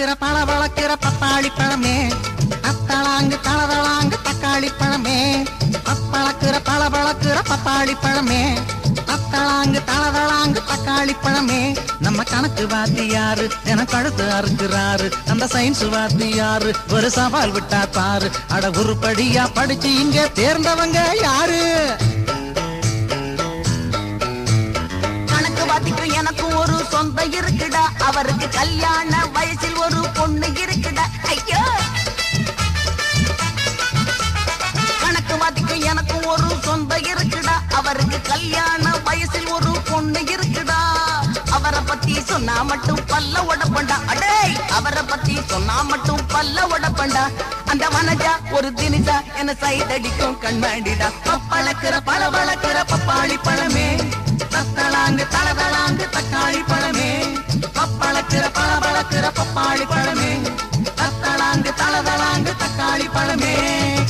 பப்பளக்கிற பளபளக்கிற பப்பாளி பழமே, அத்தளாங்கு தளதளாங்கு தக்காளி பழமே. பப்பளக்கிற பளபளக்கிற பப்பாளி பழமே, அத்தளாங்கு தளதளாங்கு தக்காளி பழமே. நம்ம கணக்கு வாத்தியாரு எனக்கு கழுத்து அறுக்கிறாரு, அந்த சயின்ஸ் வாத்தியாரு ஒரு சவால் விட்டா பாரு. அட உருப்படியா படிச்சு இங்க தேர்ந்தவங்க யாரு? எனக்கும் ஒரு சொந்த இருக்குடா, அவருக்கு கல்யாண வயசில் ஒரு பொண்ணு இருக்குடா. ஐயோ கணக்கு வாத்திக்கு எனக்கும் ஒரு சொந்த இருக்குடா, அவருக்கு கல்யாண வயசில் ஒரு பொண்ணு இருக்குடா. அவரை பத்தி சொன்னா மட்டும் பல்ல உடப்பண்டா, அடே அவரை பத்தி சொன்னா மட்டும் பல்ல உடப்பண்டா. அந்த வனஜா ஒரு தினிசா என்ன சைட் அடிக்கும் கண்மாடிடா. பப்பளக்கிற பளபளக்கிற பப்பாளி பழமே, தத்தளாங்கு தளதளாங்கு தக்காளி பழமே. பப்பளக்கிற பளபளக்கிற பப்பாளி பழமே, தத்தளாங்கு தளதளாங்கு தக்காளி பழமே.